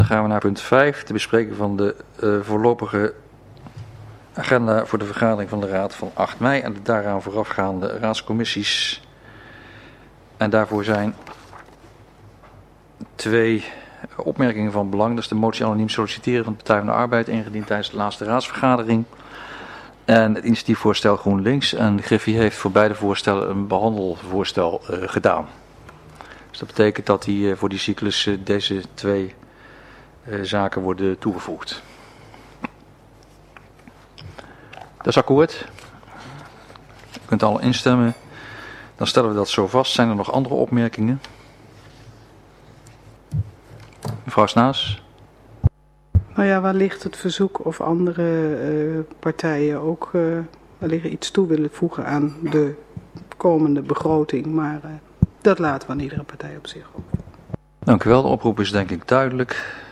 Dan gaan we naar punt 5, de bespreking van de voorlopige agenda voor de vergadering van de Raad van 8 mei en de daaraan voorafgaande raadscommissies. En daarvoor zijn 2 opmerkingen van belang. Dat is de motie anoniem solliciteren van de Partij van de Arbeid, ingediend tijdens de laatste raadsvergadering. En het initiatiefvoorstel GroenLinks. En Griffie heeft voor beide voorstellen een behandelvoorstel gedaan. Dus dat betekent dat voor die cyclus deze 2 zaken worden toegevoegd. Dat is akkoord. U kunt al instemmen. Dan stellen we dat zo vast. Zijn er nog andere opmerkingen? Mevrouw Snaas. Nou ja, wellicht het verzoek of andere partijen ook wellicht iets toe willen voegen aan de komende begroting. Maar dat laten we aan iedere partij op zich over. Dank u wel. De oproep is denk ik duidelijk.